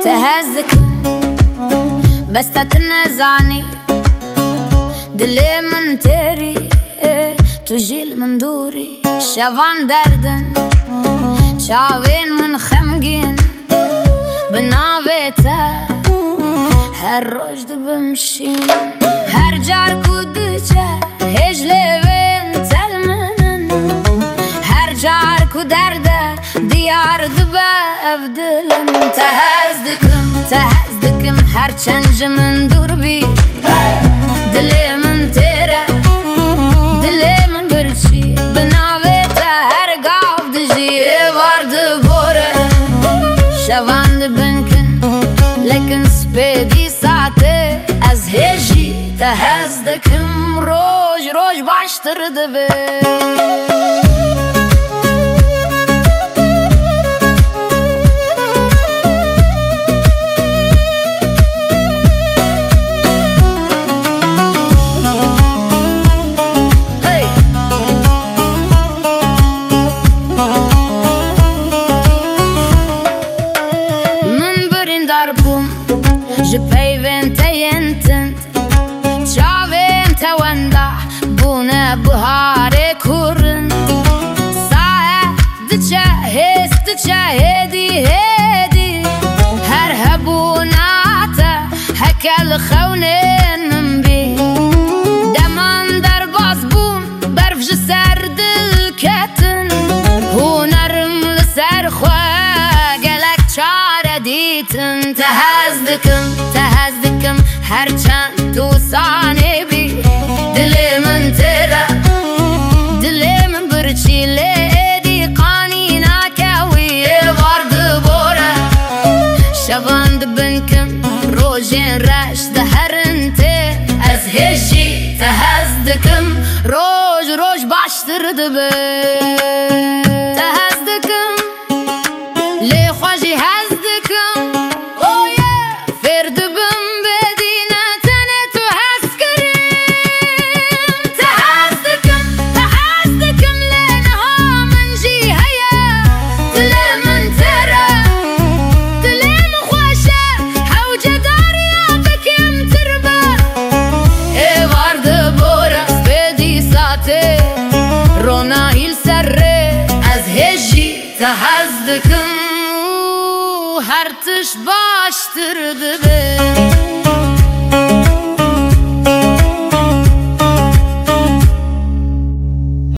تهزك بس تتنازعني دلي من تيري تجيل من دوري شافان دردن شاوين من خمجين بنابتا هر روش بمشي هر جار كودجا هجلي بين تلمنن هر جار كودرده ديار دبا افدلن تهزدكم هر چنج من دور بی دلی من تیره دلی من برچی بناویتا هر گاو دجی وارد بوره شواند بنکن لکن سپیدی ساعته از هجی تهزدکم روش باشتر دبی جبيبن تينتن تشاوين توندا بونا بهاري كورن ساعة دتشا هدي هر هبوناتا هكال خونين من بي دمان در بازبون برفج سرد الكتن هونرم لسر خواه گلك چار ديتن تهزدكم هر چند تو سانه بی دلی من تیره دلی من برچی لیدی قانینا کوی وارد بوره شواند بنکم روژین رش دهرن تی از هجی تهزدكم روش باشتر دبی تهزدكم لی خوشی هزدكم تهزدكم هر تش باشتر دبی